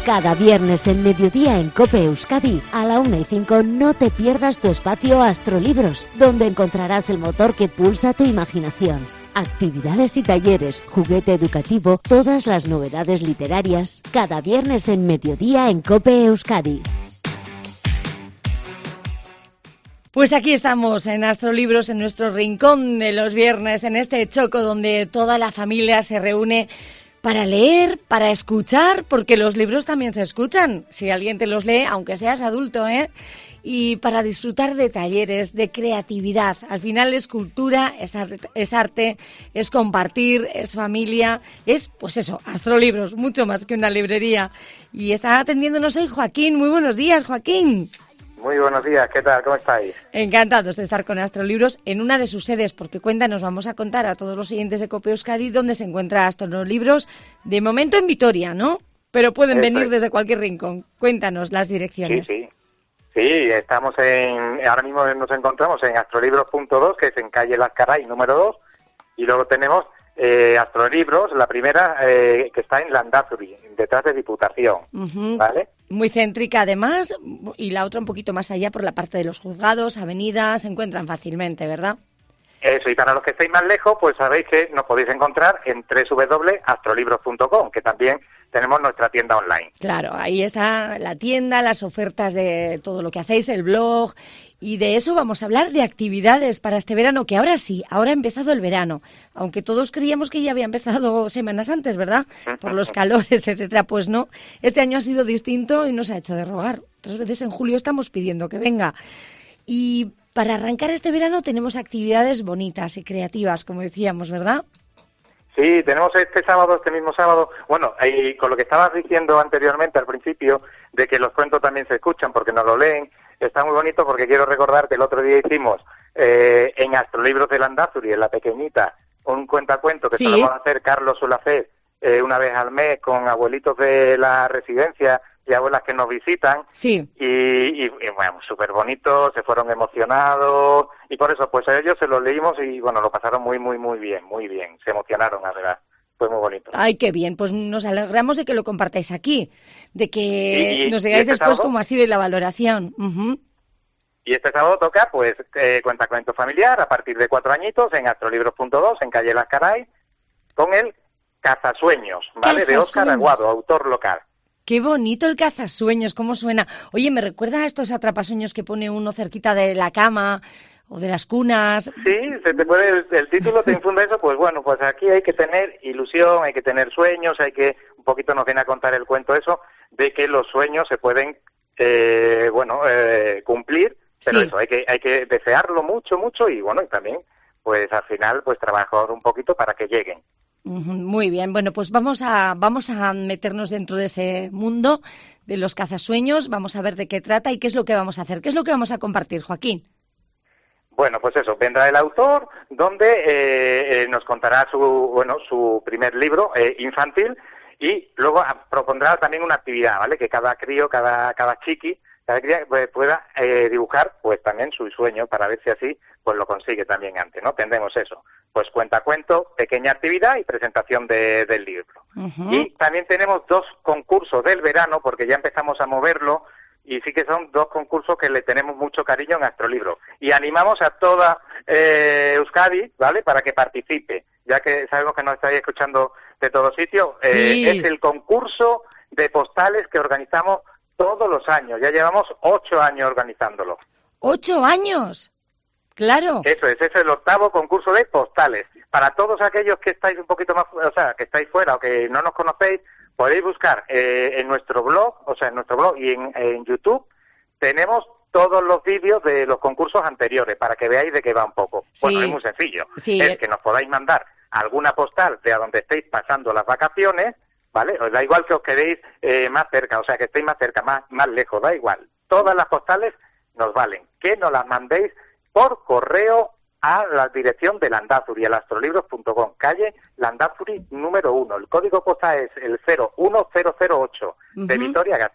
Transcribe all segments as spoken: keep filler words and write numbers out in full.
Cada viernes en mediodía en COPE Euskadi, a la una y cinco, no te pierdas tu espacio Astrolibros, donde encontrarás el motor que pulsa tu imaginación. Actividades y talleres, juguete educativo, todas las novedades literarias. Cada viernes en mediodía en COPE Euskadi. Pues aquí estamos en Astrolibros, en nuestro rincón de los viernes, en este choco donde toda la familia se reúne para leer, para escuchar, porque los libros también se escuchan, si alguien te los lee, aunque seas adulto, ¿eh? Y para disfrutar de talleres, de creatividad. Al final es cultura, es arte, es arte, es compartir, es familia, es, pues eso, Astrolibros, mucho más que una librería. Y está atendiéndonos hoy Joaquín. Muy buenos días, Joaquín. Muy buenos días, ¿qué tal? ¿Cómo estáis? Encantados de estar con Astrolibros en una de sus sedes, porque cuéntanos, vamos a contar a todos los siguientes de COPE Euskadi dónde se encuentra Astrolibros, de momento en Vitoria, ¿no? Pero pueden Eso venir es. desde cualquier rincón. Cuéntanos las direcciones. Sí, sí. Sí, estamos en, ahora mismo nos encontramos en Astrolibros punto dos, que es en calle Lascaray número dos, y luego tenemos eh, Astrolibros, la primera, eh, que está en Landazuri, detrás de Diputación, Uh-huh. ¿vale? Muy céntrica además, y la otra un poquito más allá por la parte de los juzgados, avenidas, se encuentran fácilmente, ¿verdad? Eso, y para los que estéis más lejos, pues sabéis que nos podéis encontrar en doble u doble u doble u punto astrolibros punto com, que también tenemos nuestra tienda online. Claro, ahí está la tienda, las ofertas de todo lo que hacéis, el blog, y de eso vamos a hablar, de actividades para este verano, que ahora sí, ahora ha empezado el verano, aunque todos creíamos que ya había empezado semanas antes, ¿verdad? Por los calores, etcétera, pues no, este año ha sido distinto y nos ha hecho de rogar. Otras veces en julio estamos pidiendo que venga. Y para arrancar este verano tenemos actividades bonitas y creativas, como decíamos, ¿verdad? Sí, tenemos este sábado, este mismo sábado, bueno, y con lo que estabas diciendo anteriormente al principio, de que los cuentos también se escuchan porque nos lo leen, está muy bonito porque quiero recordar que el otro día hicimos eh, en Astrolibros de Landazuri, en la pequeñita, un cuentacuento que Sí. solemos hacer, Carlos suele hacer eh, una vez al mes con abuelitos de la residencia y abuelas que nos visitan. Sí. Y, y, y, bueno, súper bonito, se fueron emocionados, y por eso, pues a ellos se los leímos y, bueno, lo pasaron muy, muy, muy bien, muy bien, se emocionaron, la verdad, fue muy bonito. Ay, qué bien, pues nos alegramos de que lo compartáis aquí, de que Y- y- nos y digáis este después sábado, cómo ha sido la valoración. Uh-huh. y este sábado toca, pues, eh, cuentacuento familiar, a partir de cuatro añitos, en Astrolibros punto dos, en calle Lascaray, con el Cazasueños, ¿vale?, de Óscar Cazasueños. Aguado, autor local. Qué bonito el cazasueños, cómo suena. Oye, me recuerda a estos atrapasueños que pone uno cerquita de la cama o de las cunas. Sí, se te puede, el, el título te infunde eso, pues bueno, pues aquí hay que tener ilusión, hay que tener sueños, hay que, un poquito nos viene a contar el cuento eso, de que los sueños se pueden, eh, bueno, eh, cumplir, pero Sí. eso, hay que, hay que desearlo mucho, mucho, y bueno, y también, pues al final, pues trabajar un poquito para que lleguen. Ujú, muy bien, bueno, pues vamos a, vamos a meternos dentro de ese mundo de los cazasueños, vamos a ver de qué trata y qué es lo que vamos a hacer, qué es lo que vamos a compartir, Joaquín. Bueno, pues eso, vendrá el autor, donde eh, eh, nos contará su, bueno, su primer libro eh, infantil, y luego a, propondrá también una actividad, ¿vale? Que cada crío, cada, cada chiqui, cada cría pues, pueda eh, dibujar, pues también su sueño, para ver si así, pues lo consigue también antes, ¿no? Tendremos eso, pues cuentacuento, pequeña actividad y presentación de, del libro. Ujú. Y también tenemos dos concursos del verano, porque ya empezamos a moverlo, y sí que son dos concursos que le tenemos mucho cariño en Astrolibros. Y animamos a toda eh, Euskadi, ¿vale?, para que participe, ya que sabemos que nos estáis escuchando de todos sitios. Eh, Sí. es el concurso de postales que organizamos todos los años. Ya llevamos ocho años organizándolo. ¡Ocho años! Claro. Eso es, es el octavo concurso de postales. Para todos aquellos que estáis un poquito más, o sea, que estáis fuera o que no nos conocéis, podéis buscar eh, en nuestro blog, o sea, en nuestro blog y en, en YouTube, tenemos todos los vídeos de los concursos anteriores para que veáis de qué va un poco. Sí. Bueno, es muy sencillo. Sí. Es que nos podáis mandar alguna postal de a donde estéis pasando las vacaciones, ¿vale? Os da igual que os quedéis eh, más cerca, o sea, que estéis más cerca, más, más lejos, da igual. Todas las postales nos valen. Que nos las mandéis por correo a la dirección de Landazuri, el astrolibros punto com, calle Landazuri número uno. El código postal es el cero uno cero cero ocho de Ujú. Vitoria-Gasteiz.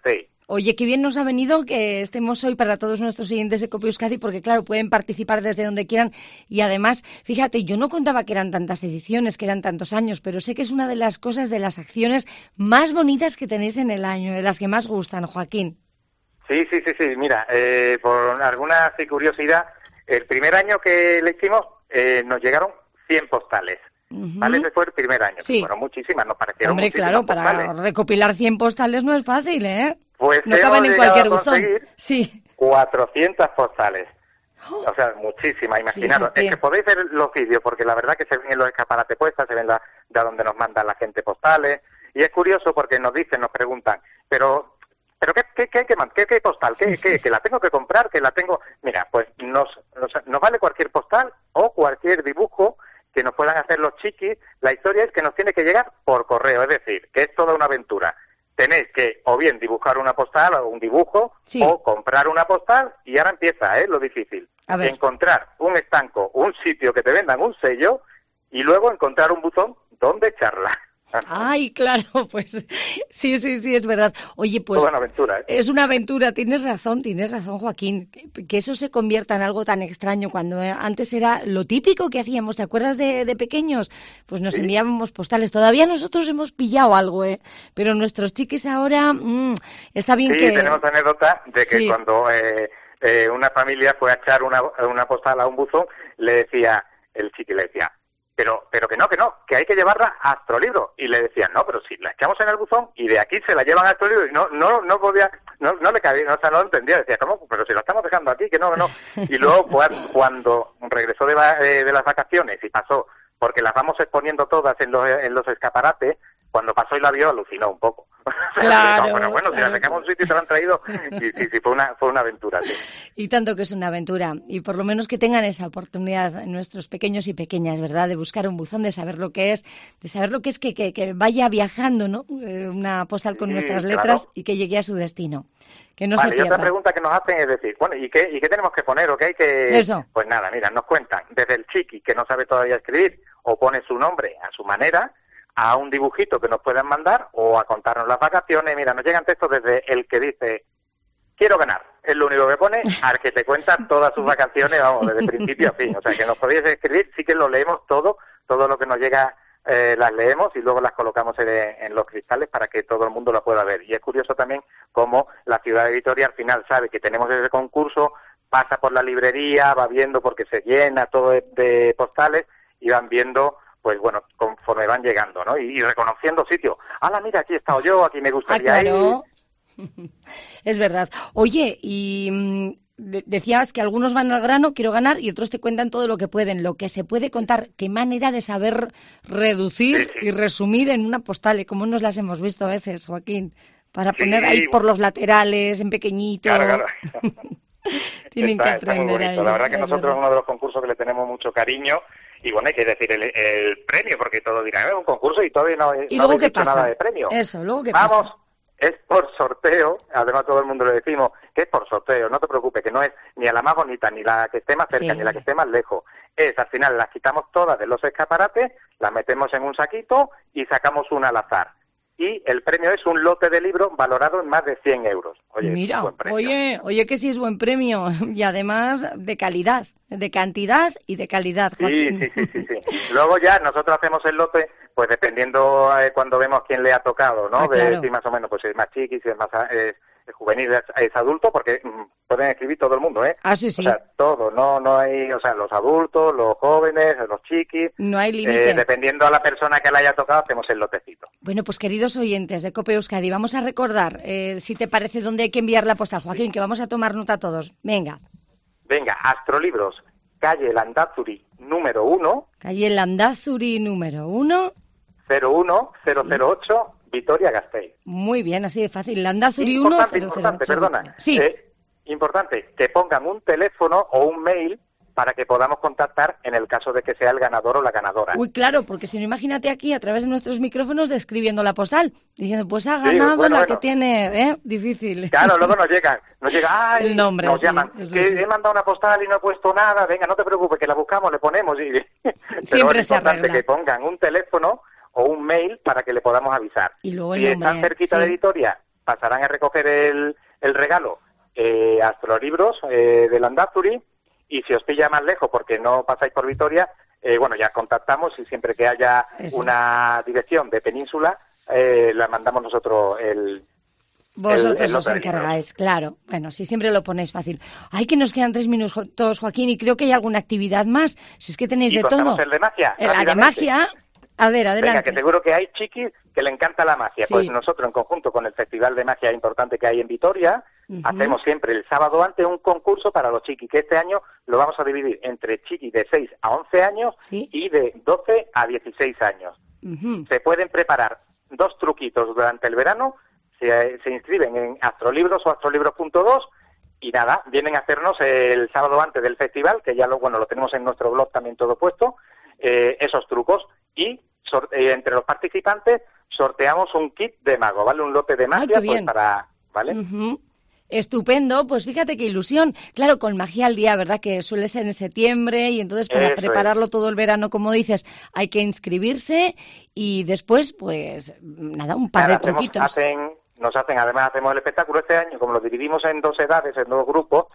Oye, qué bien nos ha venido que estemos hoy para todos nuestros oyentes de Cope Euskadi, porque claro, pueden participar desde donde quieran y además, fíjate, yo no contaba que eran tantas ediciones, que eran tantos años, pero sé que es una de las cosas, de las acciones más bonitas que tenéis en el año, de las que más gustan, Joaquín. Sí, sí, sí, sí, mira, eh, por alguna así curiosidad, el primer año que le hicimos eh, nos llegaron cien postales. Uh-huh. ¿Vale? Ese fue el primer año. Sí. Fueron muchísimas, nos parecieron Hombre, muchísimas claro, postales. para recopilar cien postales no es fácil, ¿eh? Pues no caben en cualquier buzón. Sí. cuatrocientas postales. Oh. O sea, muchísimas, imaginaros. Fíjate. Es que podéis ver los vídeos, porque la verdad que se ven en los escaparates puestas, se ven la, de donde nos manda la gente postales. Y es curioso porque nos dicen, nos preguntan, pero... ¿Pero qué, qué, qué, qué, qué, qué postal? ¿Qué, qué, ¿Que la tengo que comprar? ¿Que la tengo...? Mira, pues nos, nos, nos vale cualquier postal o cualquier dibujo que nos puedan hacer los chiquis. La historia es que nos tiene que llegar por correo, es decir, que es toda una aventura. Tenéis que o bien dibujar una postal o un dibujo, sí, o comprar una postal, y ahora empieza, ¿eh?, lo difícil. Encontrar un estanco, un sitio que te vendan un sello, y luego encontrar un buzón donde echarla. Ay, claro, pues sí, sí, sí, es verdad. Oye, pues Toda una aventura, ¿eh? Es una aventura, tienes razón, tienes razón, Joaquín, que, que eso se convierta en algo tan extraño cuando eh, antes era lo típico que hacíamos, ¿te acuerdas de, de pequeños? Pues nos sí. enviábamos postales, todavía nosotros hemos pillado algo, ¿eh? Pero nuestros chiquis ahora, mmm, está bien sí, que... Sí, tenemos anécdota de que sí. cuando eh, eh, una familia fue a echar una, una postal a un buzón, le decía, el chiqui le decía, Pero pero que no, que no, que hay que llevarla a Astrolibro. Y le decían, no, pero si la echamos en el buzón y de aquí se la llevan a Astrolibro. Y no no no podía, no, no le cabía, no, o sea, no lo entendía. Decía, ¿cómo? Pero si la estamos dejando aquí, que no, que no. Y luego cuando regresó de, de, de las vacaciones y pasó, porque las vamos exponiendo todas en los, en los escaparates, cuando pasó y la vio, alucinó un poco. Claro. Bueno, bueno, claro. si la sacamos un sitio y te la han traído, sí, sí, sí, fue una, fue una aventura, sí. Y tanto que es una aventura. Y por lo menos que tengan esa oportunidad nuestros pequeños y pequeñas, ¿verdad? De buscar un buzón, de saber lo que es, de saber lo que es que, que, que vaya viajando, ¿no? Eh, una postal con sí, nuestras letras, claro, y que llegue a su destino. Que no vale, se pierda. Y otra pregunta que nos hacen es decir, bueno, ¿y qué, y qué tenemos que poner o qué hay que...? Eso. Pues nada, mira, nos cuentan, desde el chiqui que no sabe todavía escribir o pone su nombre a su manera, a un dibujito que nos puedan mandar o a contarnos las vacaciones. Mira, nos llegan textos desde el que dice, quiero ganar, es lo único que pone, al que te cuenta todas sus vacaciones, vamos, desde principio a fin. O sea, que nos podéis escribir, sí que lo leemos todo, todo lo que nos llega eh, las leemos y luego las colocamos en, en los cristales para que todo el mundo lo pueda ver. Y es curioso también cómo la ciudad de Vitoria al final sabe que tenemos ese concurso, pasa por la librería, va viendo porque se llena todo de, de postales y van viendo, pues bueno, conforme van llegando, ¿no? Y, y reconociendo sitios. ¡Hala, mira, aquí he estado yo, aquí me gustaría ah, claro. ir! Es verdad. Oye, y mmm, de- decías que algunos van al grano, quiero ganar, y otros te cuentan todo lo que pueden, lo que se puede contar. Qué manera de saber reducir sí, sí. y resumir en una postal, y cómo nos las hemos visto a veces, Joaquín, para Sí. poner ahí por los laterales, en pequeñito. Claro, claro. Tienen está, que está muy aprender bonito. a ello, La verdad que es nosotros verdad. es uno de los concursos que le tenemos mucho cariño. Y bueno, hay que decir el, el premio, porque todos dirán, es un concurso y todavía no, ¿Y no luego habéis qué dicho pasa? nada de premio. Eso, luego qué Vamos, pasa. es por sorteo, además todo el mundo le decimos que es por sorteo, no te preocupes, que no es ni a la más bonita, ni la que esté más cerca, Sí. ni la que esté más lejos. Es, al final, las quitamos todas de los escaparates, las metemos en un saquito y sacamos una al azar. Y el premio es un lote de libros valorado en más de cien euros. Oye, Mira, buen premio. oye, oye que sí es buen premio, y además de calidad, de cantidad y de calidad, Sí, Joaquín. sí, sí, sí, sí. Luego ya nosotros hacemos el lote, pues dependiendo eh, cuando vemos quién le ha tocado, ¿no? Ah, claro. De si más o menos pues es más chiqui, si es más eh, es juvenil, es, es adulto, porque mm, pueden escribir todo el mundo, ¿eh? Ah, sí, sí. O sea, todo, no no hay, o sea, los adultos, los jóvenes, los chiquis. No hay límite. Eh, dependiendo a la persona que le haya tocado, hacemos el lotecito. Bueno, pues queridos oyentes de Cope Euskadi, vamos a recordar, eh, si te parece, dónde hay que enviar la postal, Joaquín, que vamos a tomar nota todos. Venga, Venga, Astrolibros, calle Landazuri, número uno, calle Landazuri número uno. cero uno cero cero ocho, Vitoria Gasteiz. Muy bien, así de fácil. Landazuri uno Importante, cero cero importante, ocho. perdona. Sí. Eh, importante, que pongan un teléfono o un mail para que podamos contactar en el caso de que sea el ganador o la ganadora. Uy, claro, porque si no, imagínate aquí a través de nuestros micrófonos describiendo la postal, diciendo, pues ha Sí, ganado bueno, la bueno. que tiene, ¿eh? Difícil. Claro, luego nos llegan, nos llega, ay, El nombre, nos sí, llaman, eso que sí. he mandado una postal y no he puesto nada, venga, no te preocupes, que la buscamos, le ponemos. Y... Pero Siempre es se importante arregla. que pongan un teléfono o un mail para que le podamos avisar. Y luego el si nombre, están cerquita sí. de Vitoria, pasarán a recoger el, el regalo eh, Astrolibros eh, de Landazuri, y si os pilla más lejos porque no pasáis por Vitoria, eh, bueno, ya contactamos y siempre que haya Eso una es. dirección de península, eh, la mandamos nosotros el... Vosotros el, el os encargáis, claro. Bueno, si siempre lo ponéis fácil. Ay, que nos quedan tres minutos, Joaquín, y creo que hay alguna actividad más. Si es que tenéis y de todo. el de magia. El de magia. A ver, adelante. Venga, que seguro que hay chiquis que le encanta la magia. Sí. Pues nosotros, en conjunto con el Festival de Magia importante que hay en Vitoria, uh-huh. hacemos siempre el sábado antes un concurso para los chiquis, que este año lo vamos a dividir entre chiquis de seis a once años ¿Sí? y de doce a dieciséis años. Uh-huh. Se pueden preparar dos truquitos durante el verano. Se, se inscriben en Astrolibros o astrolibros punto dos y nada, vienen a hacernos el sábado antes del festival, que ya lo bueno lo tenemos en nuestro blog también todo puesto, eh, esos trucos, y sor- eh, entre los participantes sorteamos un kit de mago, ¿vale? Un lote de magia, pues para, ¿vale? Uh-huh. Estupendo, pues fíjate qué ilusión. Claro, con Magia al Día, ¿verdad? Que suele ser en septiembre y entonces para Eso prepararlo es. todo el verano, como dices, hay que inscribirse y después, pues, nada, un par nada, de truquitos. Hacemos, hacen, nos hacen, además hacemos el espectáculo este año, como lo dividimos en dos edades, en dos grupos,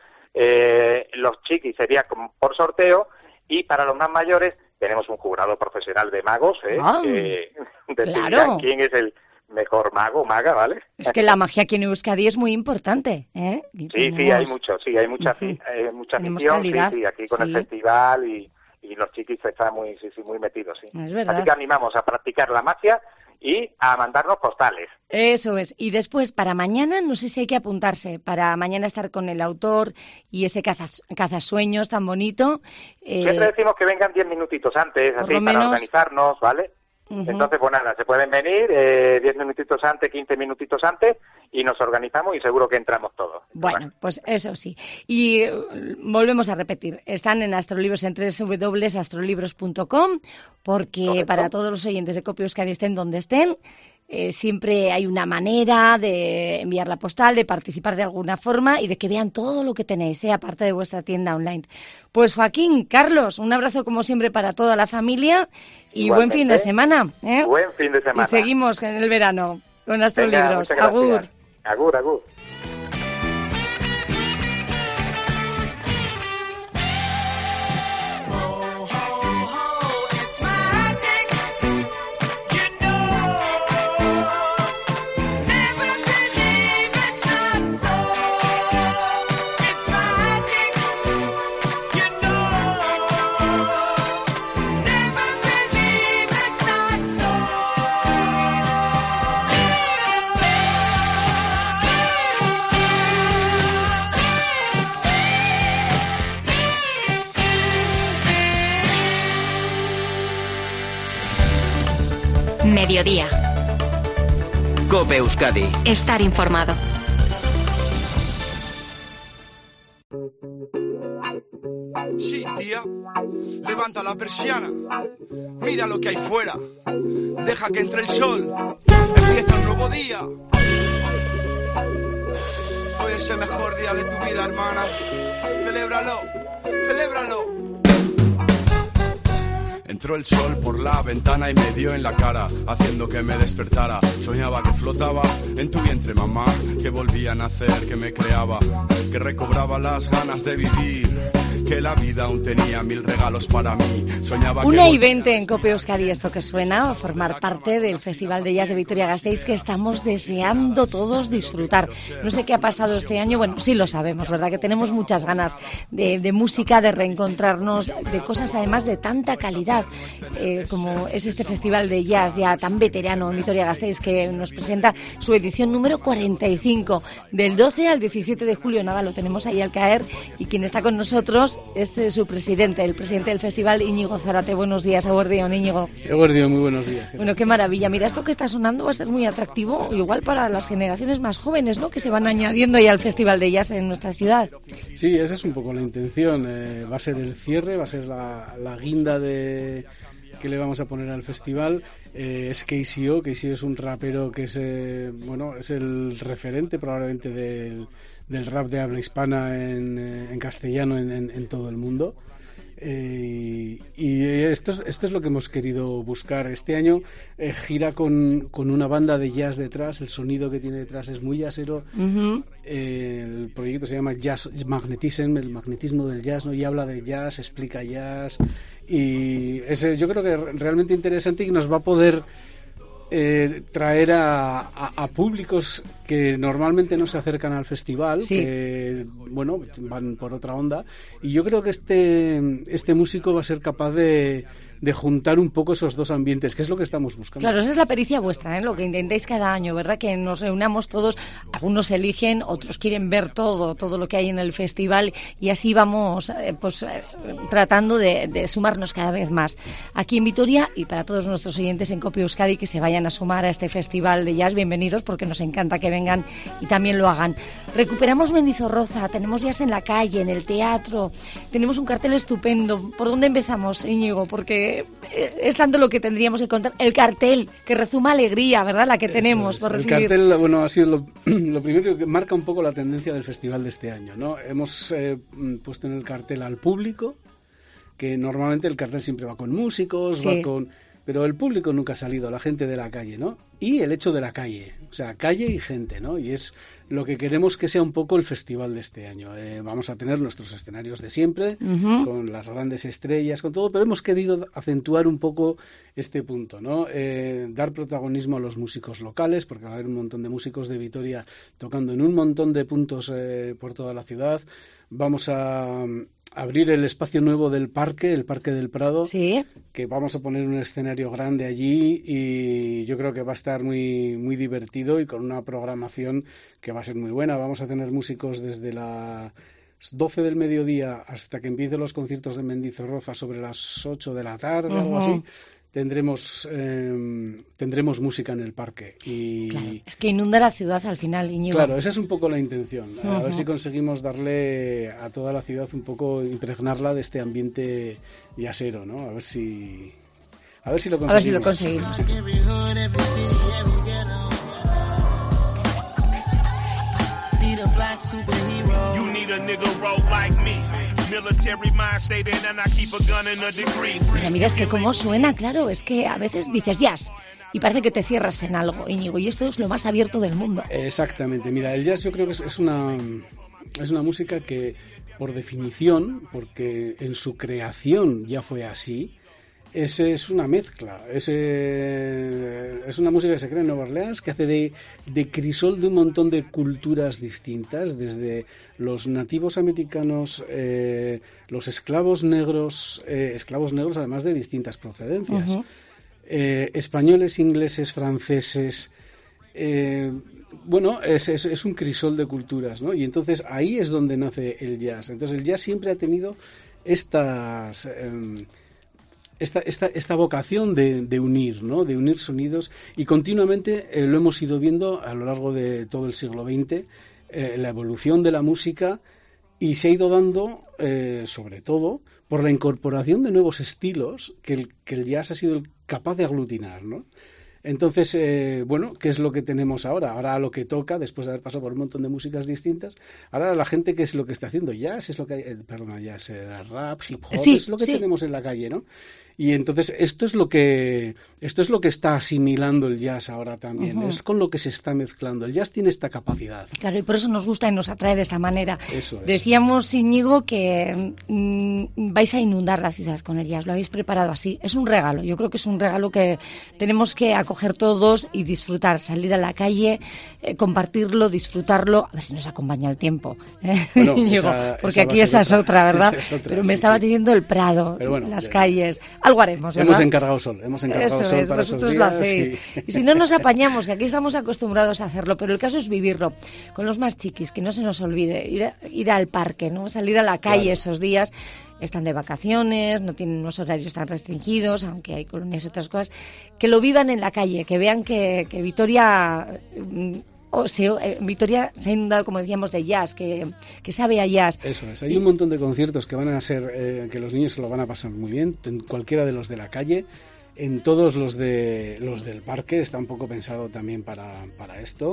eh, los chiquis sería como por sorteo y para los más mayores tenemos un jurado profesional de magos, ¿eh? Ah, que decidirá claro. quién es el mejor mago, maga, ¿vale? Es que la magia aquí en Euskadi es muy importante, ¿eh? Y sí, tenemos... sí, hay mucho, sí, hay mucha, uh-huh. hay mucha afición, sí, sí, aquí con sí. el festival y, y los chiquis están muy, sí, sí, muy metidos, sí. Es verdad. Así que animamos a practicar la magia y a mandarnos postales. Eso es. Y después, para mañana, no sé si hay que apuntarse, para mañana estar con el autor y ese cazas, cazasueños tan bonito. Eh... Siempre decimos que vengan diez minutitos antes, así, para menos... organizarnos, ¿vale? Uh-huh. Entonces, pues nada, se pueden venir eh, diez minutitos antes, quince minutitos antes y nos organizamos y seguro que entramos todos. Bueno, ¿vale? Pues eso sí. Y uh, volvemos a repetir, están en Astrolibros en doble u doble u doble u punto astrolibros punto com porque Correcto. Para todos los oyentes de Cope Euskadi estén donde estén, eh, siempre hay una manera de enviar la postal, de participar de alguna forma y de que vean todo lo que tenéis, ¿eh? Aparte de vuestra tienda online. Pues Joaquín, Carlos, un abrazo como siempre para toda la familia y Igualmente. Buen fin de semana. ¿eh? Buen fin de semana. Y seguimos en el verano con Astrolibros. Venga, agur. Agur, agur. Mediodía. Cope Euskadi. Estar informado. Sí, tía. Levanta la persiana. Mira lo que hay fuera. Deja que entre el sol. Empieza un nuevo día. Hoy es el mejor día de tu vida, hermana. Celébralo. Celébralo. Entró el sol por la ventana y me dio en la cara, haciendo que me despertara. Soñaba que flotaba en tu vientre, mamá, que volvía a nacer, que me creaba, que recobraba las ganas de vivir, que la vida aún tenía mil regalos para mí. Soñaba Una que y veinte en Cope Euskadi, esto que suena, a formar parte del Festival de Jazz de Vitoria-Gasteiz que estamos deseando todos disfrutar. No sé qué ha pasado este año, bueno, sí lo sabemos, ¿verdad? Que tenemos muchas ganas de, de música, de reencontrarnos, de cosas además de tanta calidad. Eh, como es este festival de jazz ya tan veterano en Vitoria-Gasteiz que nos presenta su edición número cuarenta y cinco del doce al diecisiete de julio, nada, lo tenemos ahí al caer y quien está con nosotros es eh, su presidente, el presidente del festival, Íñigo Zárate. Buenos días, Eguerdión, Íñigo. Eguerdión, muy buenos días. Bueno, qué maravilla, mira, esto que está sonando va a ser muy atractivo, igual para las generaciones más jóvenes, ¿no?, que se van añadiendo ya al festival de jazz en nuestra ciudad. Sí, esa es un poco la intención, eh, va a ser el cierre, va a ser la, la guinda de que le vamos a poner al festival. Eh, es K C O. K C O es un rapero que es eh, bueno, es el referente probablemente del, del rap de habla hispana en, eh, en castellano en, en, en todo el mundo. Eh, y esto es, esto es lo que hemos querido buscar. Este año eh, gira con, con una banda de jazz detrás, el sonido que tiene detrás es muy jazzero. Uh-huh. Eh, el proyecto se llama Jazz Magnetism, el magnetismo del jazz, ¿no? Y habla de jazz, explica jazz, y es, yo creo que es realmente interesante y nos va a poder Eh, traer a, a, a públicos que normalmente no se acercan al festival, sí. que bueno, van por otra onda, y yo creo que este este músico va a ser capaz de de juntar un poco esos dos ambientes, que es lo que estamos buscando. Claro, esa es la pericia vuestra, ¿eh? Lo que intentáis cada año, ¿verdad? Que nos reunamos todos, algunos eligen, otros quieren ver todo, todo lo que hay en el festival, y así vamos eh, pues eh, tratando de, de sumarnos cada vez más. Aquí en Vitoria, y para todos nuestros oyentes en Cope Euskadi que se vayan a sumar a este festival de jazz, bienvenidos, porque nos encanta que vengan y también lo hagan. Recuperamos Mendizorroza, tenemos jazz en la calle, en el teatro, tenemos un cartel estupendo. ¿Por dónde empezamos, Íñigo? Porque es tanto lo que tendríamos que contar. El cartel, que rezuma alegría, ¿verdad? La que Eso tenemos es. por el recibir. El cartel, bueno, ha sido lo, lo primero que marca un poco la tendencia del festival de este año, ¿no? Hemos eh, puesto en el cartel al público, que normalmente el cartel siempre va con músicos, sí. va con... pero el público nunca ha salido, la gente de la calle, ¿no? Y el hecho de la calle, o sea, calle y gente, ¿no? Y es lo que queremos que sea un poco el festival de este año. Eh, vamos a tener nuestros escenarios de siempre, uh-huh. con las grandes estrellas, con todo, pero hemos querido acentuar un poco este punto, ¿no? Eh, dar protagonismo a los músicos locales, porque va a haber un montón de músicos de Vitoria tocando en un montón de puntos eh, por toda la ciudad. Vamos a abrir el espacio nuevo del parque, el Parque del Prado, sí. que vamos a poner un escenario grande allí, y yo creo que va a estar muy, muy divertido y con una programación que va a ser muy buena. Vamos a tener músicos desde las doce del mediodía hasta que empiecen los conciertos de Mendizorroza sobre las ocho de la tarde, uh-huh. algo así. Tendremos eh, tendremos música en el parque. Y claro, es que inunda la ciudad al final, Íñigo. Claro, esa es un poco la intención. Uh-huh. A ver si conseguimos darle a toda la ciudad un poco, impregnarla de este ambiente yacero, ¿no? A ver si a ver si lo conseguimos. A ver si lo conseguimos. Mira, mira, es que cómo suena, claro, es que a veces dices jazz y parece que te cierras en algo, Íñigo, y esto es lo más abierto del mundo. Exactamente, mira, el jazz yo creo que es, es una es una música que, por definición, porque en su creación ya fue así, Es, es una mezcla, es, eh, es una música que se crea en Nueva Orleans, que hace de, de crisol de un montón de culturas distintas, desde los nativos americanos, eh, los esclavos negros, eh, esclavos negros además de distintas procedencias, uh-huh. eh, españoles, ingleses, franceses, eh, bueno, es, es, es un crisol de culturas, ¿no? Y entonces ahí es donde nace el jazz. Entonces el jazz siempre ha tenido estas... Eh, Esta, esta, esta vocación de, de unir, ¿no? De unir sonidos, y continuamente eh, lo hemos ido viendo a lo largo de todo el siglo veinte, eh, la evolución de la música, y se ha ido dando, eh, sobre todo, por la incorporación de nuevos estilos que el, que el jazz ha sido capaz de aglutinar, ¿no? Entonces, eh, bueno, ¿qué es lo que tenemos ahora? Ahora lo que toca, después de haber pasado por un montón de músicas distintas, ahora la gente, ¿qué es lo que está haciendo? Jazz, es lo que hay, eh, perdona, jazz, eh, rap, hip hop, sí, es lo que sí. tenemos en la calle, ¿no? Y entonces esto es lo que esto es lo que está asimilando el jazz ahora también, uh-huh. es con lo que se está mezclando. El jazz tiene esta capacidad. Claro, y por eso nos gusta y nos atrae de esta manera. Eso es. Decíamos, Íñigo, que mmm, vais a inundar la ciudad con el jazz, lo habéis preparado así. Es un regalo, yo creo que es un regalo que tenemos que acoger todos y disfrutar, salir a la calle, eh, compartirlo, disfrutarlo, a ver si nos acompaña el tiempo, ¿eh? Bueno, Íñigo, esa, porque esa aquí esa es otra, ¿verdad? Esa es otra, Pero sí, me estaba sí. diciendo el Prado, bueno, las ya, calles, algo haremos, ¿verdad? Hemos encargado sol, hemos encargado Eso sol es, para vosotros esos lo días. hacéis. Y... y si no nos apañamos, que aquí estamos acostumbrados a hacerlo, pero el caso es vivirlo. Con los más chiquis, que no se nos olvide, ir, a, ir al parque, ¿no? Salir a la calle claro. esos días. Están de vacaciones, no tienen unos horarios tan restringidos, aunque hay colonias y otras cosas, que lo vivan en la calle, que vean que, que Vitoria... O se, en Vitoria se ha inundado, como decíamos, de jazz, que, que sabe a jazz. Eso es, hay un montón de conciertos que van a ser, eh, que los niños se lo van a pasar muy bien, en cualquiera de los de la calle. en todos los de los del parque, está un poco pensado también para, para esto.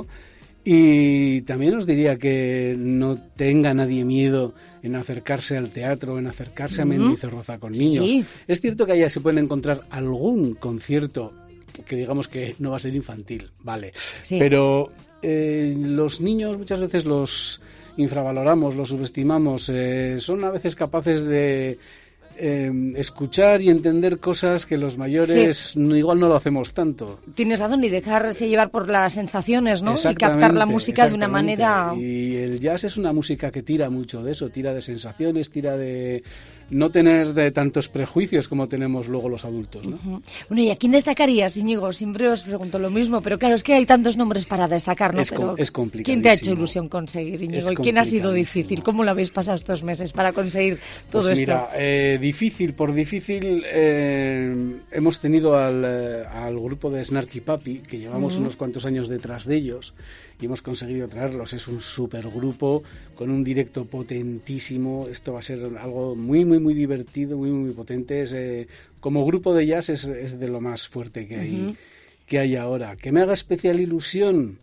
Y también os diría que no tenga nadie miedo en acercarse al teatro, en acercarse uh-huh. a Mendizorroza con niños. Sí. Es cierto que allá se pueden encontrar algún concierto que digamos que no va a ser infantil, vale, sí. pero eh, los niños muchas veces los infravaloramos, los subestimamos, eh, son a veces capaces de Eh, escuchar y entender cosas que los mayores sí. no, igual no lo hacemos tanto. Tienes razón, y dejarse llevar por las sensaciones, ¿no? Y captar la música de una manera... Y el jazz es una música que tira mucho de eso, tira de sensaciones, tira de no tener de tantos prejuicios como tenemos luego los adultos, ¿no? Uh-huh. Bueno, ¿y a quién destacarías, Íñigo? Siempre os pregunto lo mismo, pero claro, es que hay tantos nombres para destacar, ¿no? Es, pero es complicadísimo. ¿Quién te ha hecho ilusión conseguir, Íñigo? ¿Y quién ha sido difícil? ¿Cómo lo habéis pasado estos meses para conseguir todo pues esto? Mira, eh, difícil, por difícil, eh, hemos tenido al, eh, al grupo de Snarky Puppy, que llevamos uh-huh. unos cuantos años detrás de ellos, y hemos conseguido traerlos. Es un supergrupo con un directo potentísimo. Esto va a ser algo muy, muy, muy divertido, muy, muy potente. Es, eh, como grupo de jazz es, es de lo más fuerte que hay, uh-huh. que hay ahora. ¿Que me haga especial ilusión?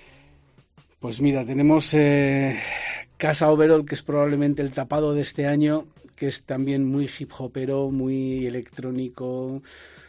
Pues mira, tenemos eh, Casa Overall, que es probablemente el tapado de este año, que es también muy hip hopero, muy electrónico,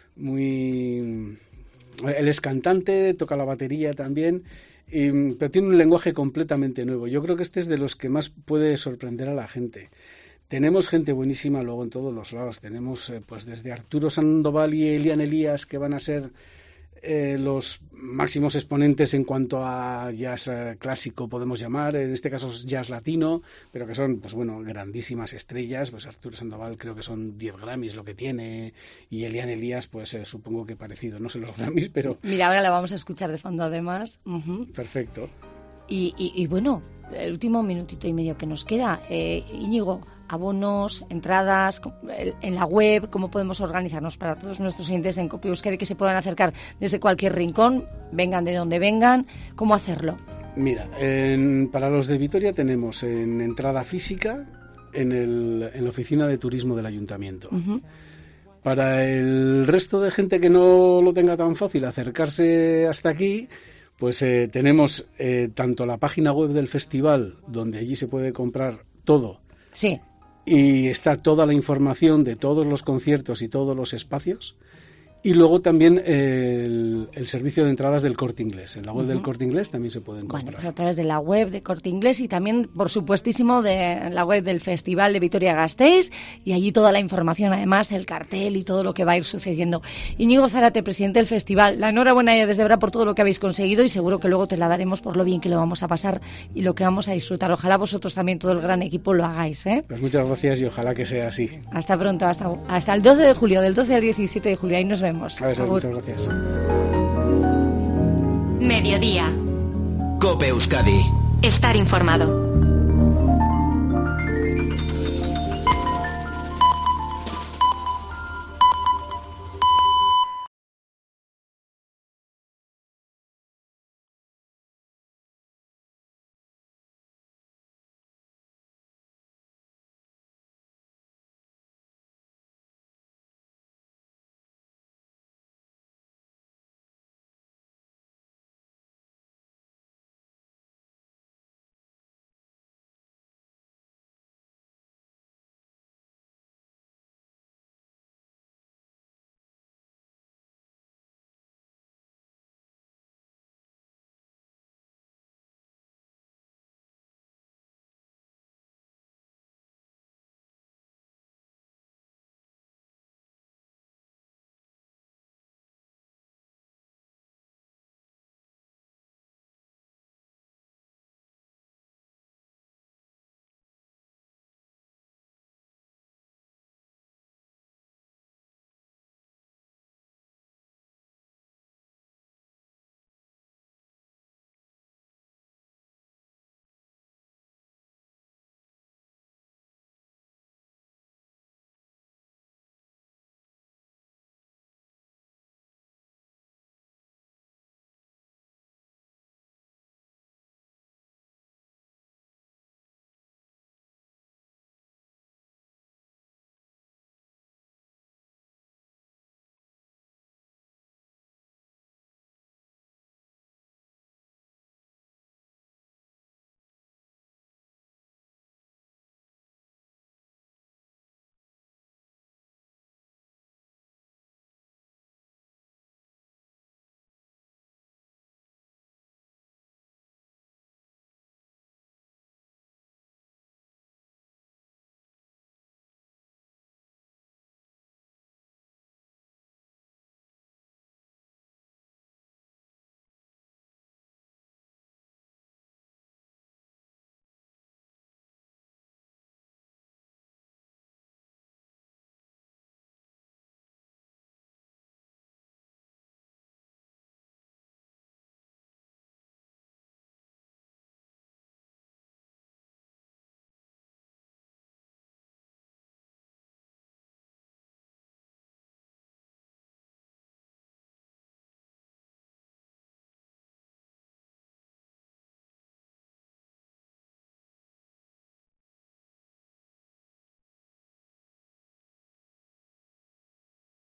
muy... Él es cantante, toca la batería también, y, pero tiene un lenguaje completamente nuevo. Yo creo que este es de los que más puede sorprender a la gente. Tenemos gente buenísima luego en todos los lados. Tenemos eh, pues desde Arturo Sandoval y Elian Elías, que van a ser eh, los máximos exponentes en cuanto a jazz eh, clásico, podemos llamar, en este caso es jazz latino, pero que son, pues bueno, grandísimas estrellas. Pues Arturo Sandoval creo que son diez Grammys lo que tiene, y Elian Elías, pues eh, supongo que parecido, no sé los Grammys, pero... Mira, ahora la vamos a escuchar de fondo además. Uh-huh. Perfecto. Y, y, y bueno, el último minutito y medio que nos queda, eh, Íñigo, abonos, entradas, en la web, cómo podemos organizarnos para todos nuestros oyentes en Cope Euskadi, que se puedan acercar desde cualquier rincón, vengan de donde vengan, ¿cómo hacerlo? Mira, en, para los de Vitoria tenemos en entrada física en, el, en la oficina de turismo del ayuntamiento. Uh-huh. Para el resto de gente que no lo tenga tan fácil acercarse hasta aquí, pues eh, tenemos eh, tanto la página web del festival, donde allí se puede comprar todo. Sí. Y está toda la información de todos los conciertos y todos los espacios. Y luego también el, el servicio de entradas del Corte Inglés. En la web uh-huh. del Corte Inglés también se pueden comprar. Bueno, pues a través de la web de Corte Inglés y también, por supuestísimo, de la web del Festival de Vitoria-Gasteiz. Y allí toda la información, además, el cartel y todo lo que va a ir sucediendo. Íñigo Zárate, presidente del festival, la enhorabuena ya desde ahora por todo lo que habéis conseguido, y seguro que luego te la daremos por lo bien que lo vamos a pasar y lo que vamos a disfrutar. Ojalá vosotros también, todo el gran equipo, lo hagáis, ¿eh? Pues muchas gracias y ojalá que sea así. Hasta pronto, hasta, hasta el doce de julio, del doce al diecisiete de julio. Ahí nos vemos. A ver, muchas gracias. Mediodía. Cope Euskadi. Estar informado.